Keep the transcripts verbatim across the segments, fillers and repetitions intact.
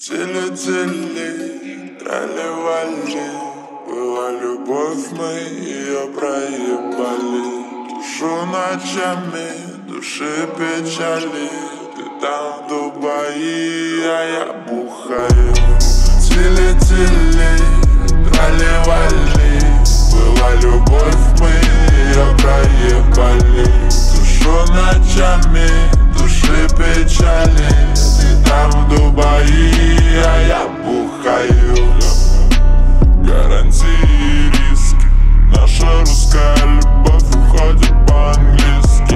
Тили-тили, трали-вали, была любовь, мы ее проебали. Душу ночами, души печали, ты там в Дубае, а я бухаю. Тили-тили, трали-вали, была любовь, мы ее проебали. Душу ночами, души печали, ты там в Дубае, а я бухаю. Гарантии и риски, наша русская любовь уходит по-английски.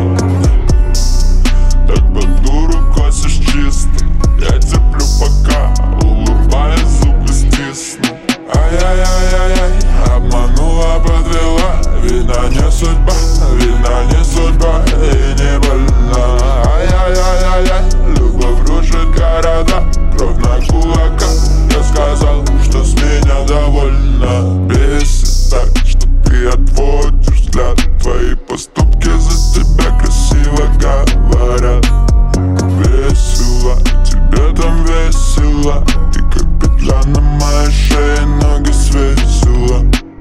Так под дуру косишь чисто, я терплю пока, улыбаясь, зубы стисну. Ай-яй-яй-яй, обманула, подвела, вина не судьба, вина не судьба и не больна. Ай-яй-яй-яй, любовь рушит города, кровь на кулаках. Я сказал, что с меня довольно. Бесит так, что ты отводишь взгляд, твои поступки за тебя красиво говорят. Весело, тебе там весело, ты как петля на моей шее, ноги свесила.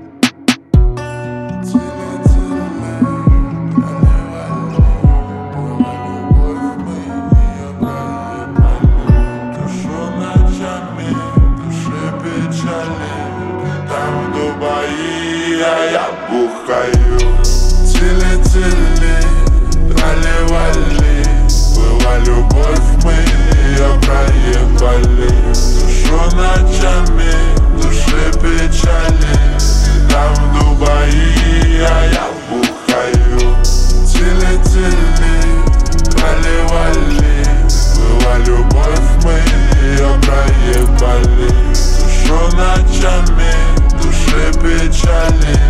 А я бухаю. Тили-тили, трали-вали, была любовь, мы ее проебали. Душу ночами, души печали, там в Дубае, а я бухаю. Тили-тили, трали-вали, была любовь, мы ее проебали. Душу ночами, души печали.